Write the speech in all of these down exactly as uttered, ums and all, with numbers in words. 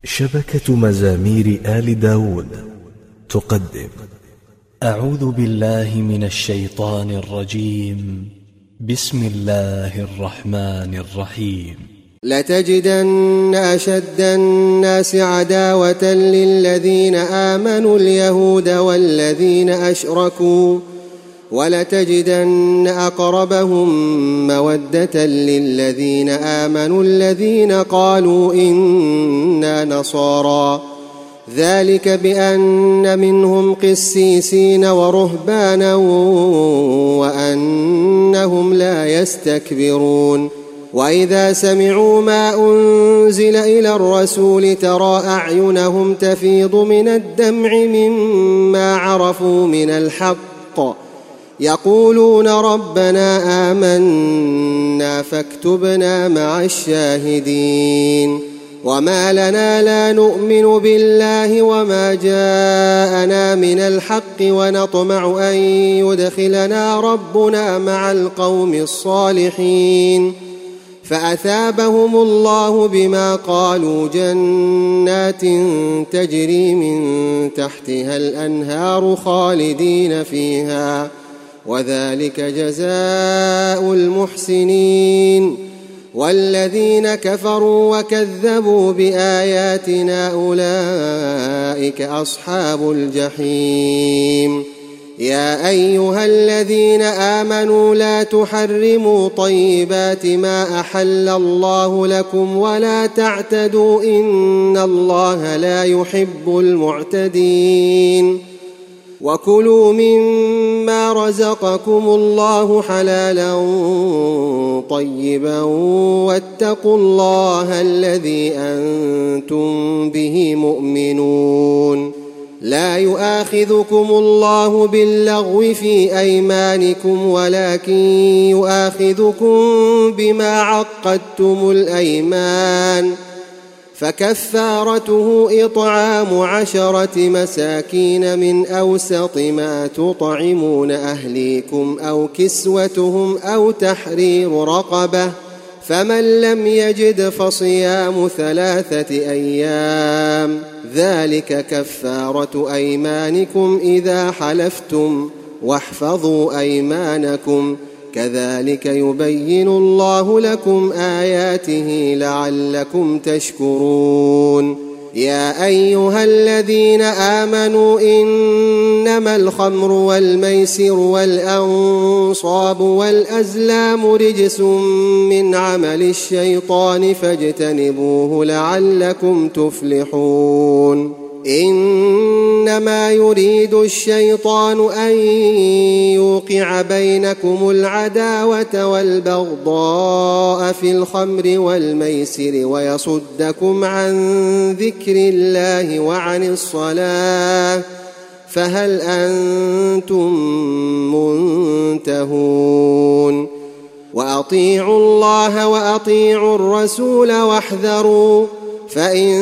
شبكة مزامير آل داود تقدم أعوذ بالله من الشيطان الرجيم. بسم الله الرحمن الرحيم. لتجدن أشد الناس عداوة للذين آمنوا اليهود والذين أشركوا، ولتجدن أقربهم مودة للذين آمنوا الذين قالوا إنا نصارى، ذلك بأن منهم قسيسين ورهبانا وأنهم لا يستكبرون. وإذا سمعوا ما أنزل إلى الرسول ترى أعينهم تفيض من الدمع مما عرفوا من الحق، يقولون ربنا آمنا فاكتبنا مع الشاهدين. وما لنا لا نؤمن بالله وما جاءنا من الحق ونطمع أن يدخلنا ربنا مع القوم الصالحين، فأثابهم الله بما قالوا جنات تجري من تحتها الأنهار خالدين فيها، وذلك جزاء المحسنين. والذين كفروا وكذبوا بآياتنا أولئك أصحاب الجحيم. يا أيها الذين آمنوا لا تحرموا طيبات ما أحل الله لكم ولا تعتدوا إن الله لا يحب المعتدين. وكلوا مما رزقكم الله حلالا طيبا واتقوا الله الذي أنتم به مؤمنون. لا يؤاخذكم الله باللغو في أيمانكم ولكن يؤاخذكم بما عقدتم الأيمان، فكفارته إطعام عشرة مساكين من أوسط ما تطعمون أهليكم أو كسوتهم أو تحرير رقبة، فمن لم يجد فصيام ثلاثة أيام، ذلك كفارة أيمانكم إذا حلفتم، واحفظوا أيمانكم، كذلك يبين الله لكم آياته لعلكم تشكرون. يا أيها الذين آمنوا إنما الخمر والميسر والأنصاب والأزلام رجس من عمل الشيطان فاجتنبوه لعلكم تفلحون. إنما يريد الشيطان أن يوقع بينكم العداوة والبغضاء في الخمر والميسر ويصدكم عن ذكر الله وعن الصلاة، فهل أنتم منتهون؟ وأطيعوا الله وأطيعوا الرسول واحذروا، فإن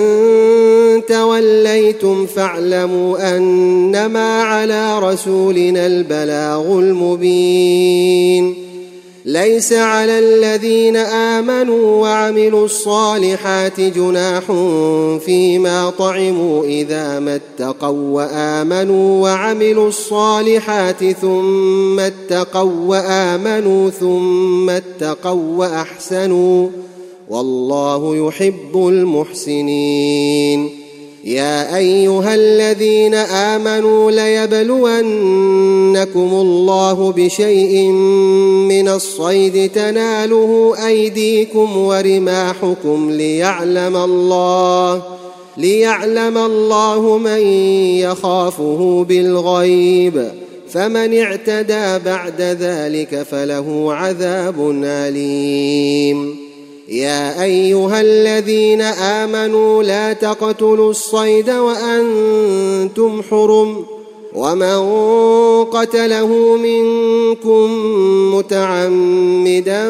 توليتم فاعلموا أنما على رسولنا البلاغ المبين. ليس على الذين آمنوا وعملوا الصالحات جناح فيما طعموا إذا ما اتقوا وآمنوا وعملوا الصالحات ثم اتقوا وآمنوا ثم اتقوا وأحسنوا، والله يحب المحسنين. يا أيها الذين آمنوا ليبلونكم الله بشيء من الصيد تناله أيديكم ورماحكم ليعلم الله ليعلم الله من يخافه بالغيب، فمن اعتدى بعد ذلك فله عذاب أليم. يا أيها الذين آمنوا لا تقتلوا الصيد وأنتم حرم، ومن قتله منكم متعمدا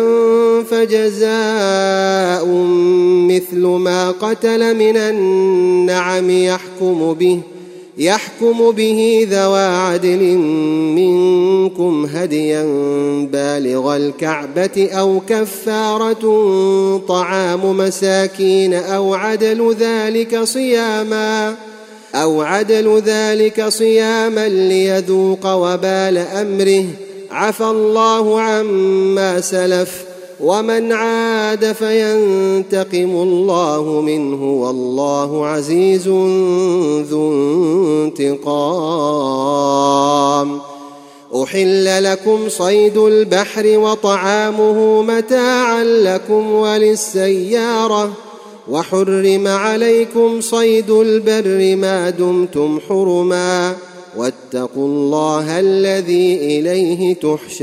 فجزاء مثل ما قتل من النعم يحكم به يحكم به ذوى عدل منكم هديا بالغ الكعبة أو كفارة طعام مساكين أو عدل ذلك صياما أو عدل ذلك صياما ليذوق وبال أمره عفى الله عما سلف ومن عاد فينتقم الله منه والله عزيز ذو انتقام. أحل لكم صيد البحر وطعامه متاعا لكم وللسيارة وحرم عليكم صيد البر ما دمتم حرما واتقوا الله الذي إليه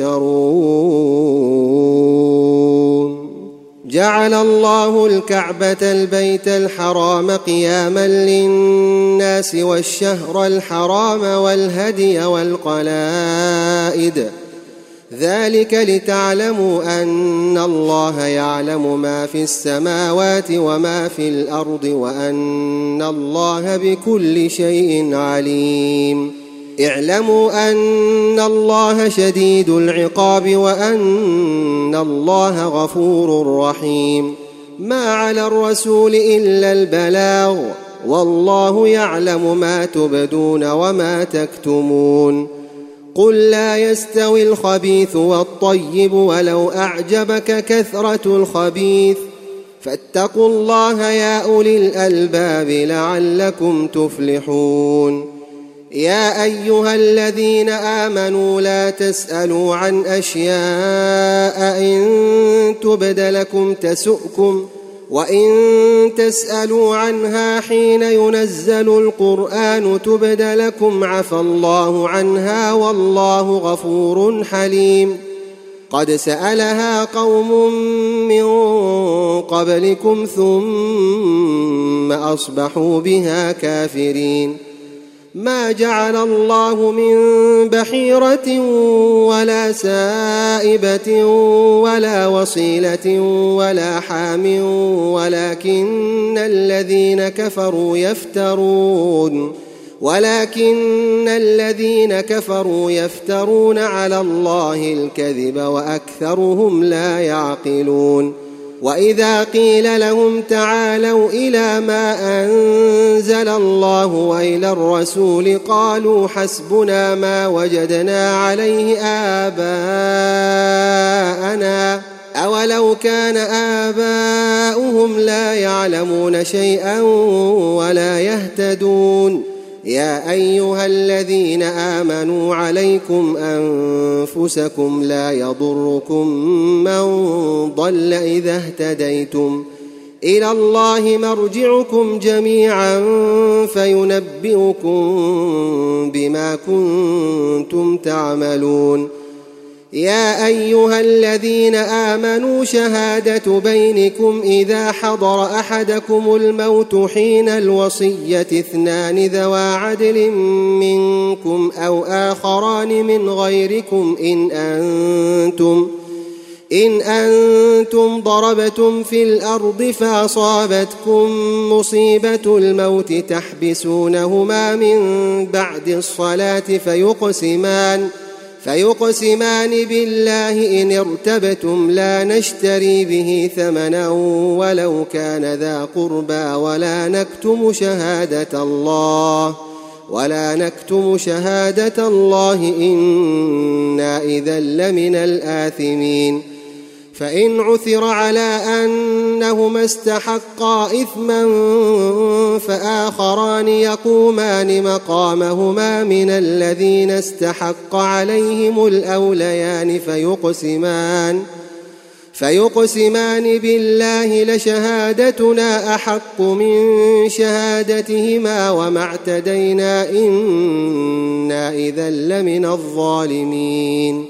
تحشرون. جعل الله الكعبة البيت الحرام قياما للناس والشهر الحرام والهدي والقلائد ذلك لتعلموا أن الله يعلم ما في السماوات وما في الأرض وأن الله بكل شيء عليم. اعلموا أن الله شديد العقاب وأن الله غفور رحيم. ما على الرسول إلا البلاغ والله يعلم ما تبدون وما تكتمون. قل لا يستوي الخبيث والطيب ولو أعجبك كثرة الخبيث فاتقوا الله يا أولي الألباب لعلكم تفلحون. يا أيها الذين آمنوا لا تسألوا عن أشياء إن تبد لكم تسؤكم وإن تسألوا عنها حين ينزل القرآن تبد لكم عفى الله عنها والله غفور حليم. قد سألها قوم من قبلكم ثم أصبحوا بها كافرين. ما جعل الله من بحيرة ولا سائبة ولا وصيلة ولا حام ولكن الذين كفروا يفترون ولكن الذين كفروا يفترون على الله الكذب وأكثرهم لا يعقلون. وإذا قيل لهم تعالوا إلى ما أنزل الله وإلى الرسول قالوا حسبنا ما وجدنا عليه آباءنا أولو كان آباؤهم لا يعلمون شيئا ولا يهتدون. يا أيها الذين آمنوا عليكم أنفسكم لا يضركم من ضل إذا اهتديتم إلى الله مرجعكم جميعا فينبئكم بما كنتم تعملون. يا أيها الذين آمنوا شهادة بينكم إذا حضر أحدكم الموت حين الوصية اثنان ذوى عدل منكم أو آخران من غيركم إن أنتم إن أنتم ضربتم في الأرض فأصابتكم مصيبة الموت تحبسونهما من بعد الصلاة فيقسمان فيقسمان بالله إن ارتبتم لا نشتري به ثمنا ولو كان ذا قربى ولا نكتم شهادة الله ولا نكتم شهادة الله إنا إذا لمن الآثمين. فإن عثر على أنهما استحقا إثما فآخران يقومان مقامهما من الذين استحق عليهم الأوليان فيقسمان فيقسمان بالله لشهادتنا أحق من شهادتهما وما اعتدينا إنا إذا لمن الظالمين.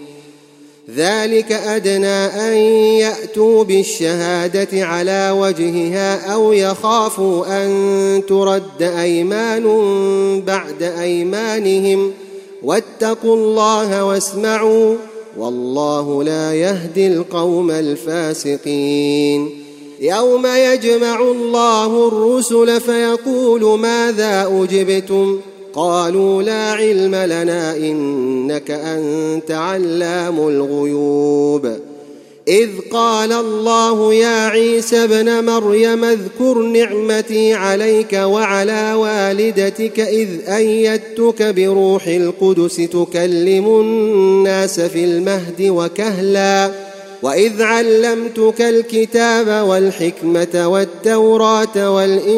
ذلك أدنى أن يأتوا بالشهادة على وجهها أو يخافوا أن ترد أيمان بعد أيمانهم واتقوا الله واسمعوا والله لا يهدي القوم الفاسقين. يوم يجمع الله الرسل فيقول ماذا أجبتم قالوا لا علم لنا إنك أنت علام الغيوب. إذ قال الله يا عيسى ابن مريم اذكر نعمتي عليك وعلى والدتك إذ أيدتك بروح القدس تكلم الناس في المهد وكهلا وإذ علمتك الكتاب والحكمة والتوراة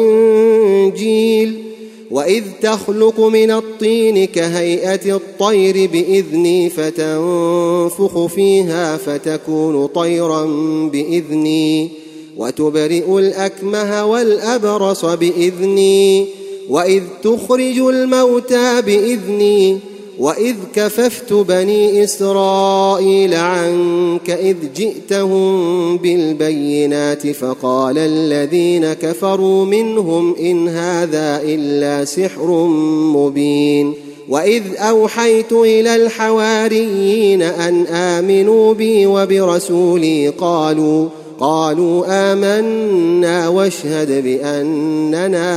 والإنجيل وإذ تخلق من الطين كهيئة الطير بإذني فتنفخ فيها فتكون طيرا بإذني وتبرئ الأكمه والأبرص بإذني وإذ تخرج الموتى بإذني وإذ كففت بني إسرائيل عنك إذ جئتهم بالبينات فقال الذين كفروا منهم إن هذا إلا سحر مبين. وإذ أوحيت إلى الحواريين أن آمنوا بي وبرسولي قالوا قالوا آمنا واشهد بأننا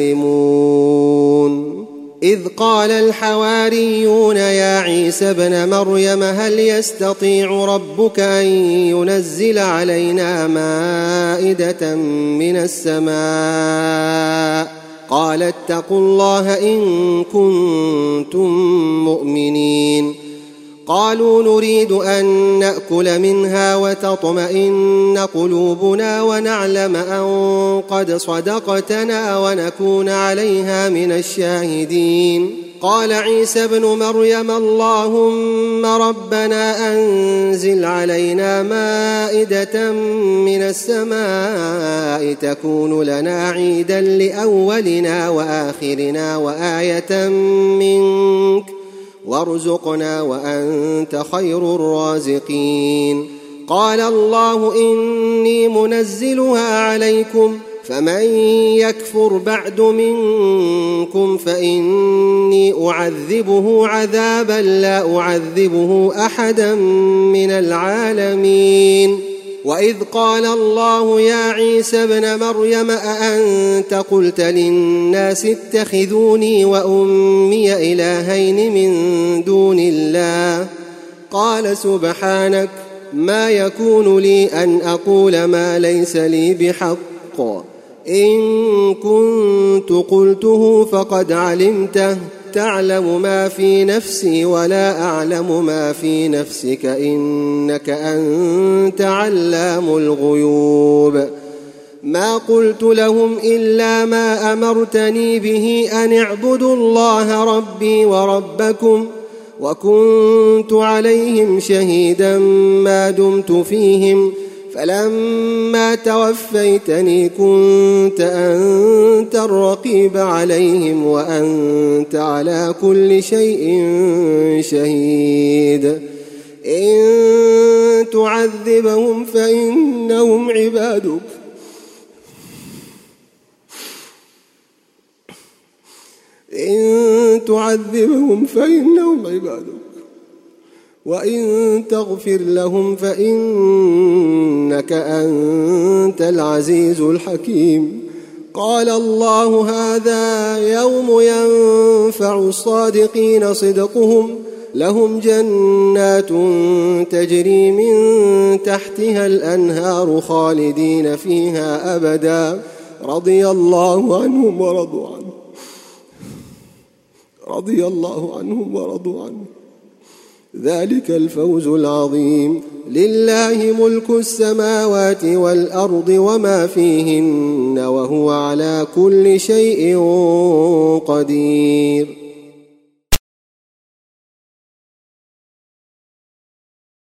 مسلمون. إذ قال الحواريون يا عيسى ابن مريم هل يستطيع ربك أن ينزل علينا مائدة من السماء قال اتقوا الله إن كنتم مؤمنين. قالوا نريد أن نأكل منها وتطمئن قلوبنا ونعلم أن قد صدقتنا ونكون عليها من الشاهدين. قال عيسى ابن مريم اللهم ربنا أنزل علينا مائدة من السماء تكون لنا عيدا لأولنا وآخرنا وآية منك وارزقنا وأنت خير الرازقين. قال الله إني منزلها عليكم فمن يكفر بعد منكم فإني أعذبه عذابا لا أعذبه أحدا من العالمين. وإذ قال الله يا عيسى ابن مريم أأنت قلت للناس اتخذوني وأمي إلهين من دون الله قال سبحانك ما يكون لي أن أقول ما ليس لي بحق إن كنت قلته فقد علمته تعلم ما في نفسي ولا أعلم ما في نفسك إنك أنت علام الغيوب. ما قلت لهم إلا ما أمرتني به أن اعبدوا الله ربي وربكم وكنت عليهم شهيدا ما دمت فيهم فلما توفيتني كنت أنت الرقيب عليهم وأنت على كل شيء شهيد. إن تعذبهم فإنهم عبادك إن تعذبهم فإنهم عبادك وإن تغفر لهم فإنك أنت العزيز الحكيم. قال الله هذا يوم ينفع الصادقين صدقهم لهم جنات تجري من تحتها الأنهار خالدين فيها أبدا رضي الله عنهم ورضوا عنه رضي الله عنهم ورضوا عنه ذلك الفوز العظيم. لله ملك السماوات والأرض وما فيهن وهو على كل شيء قدير.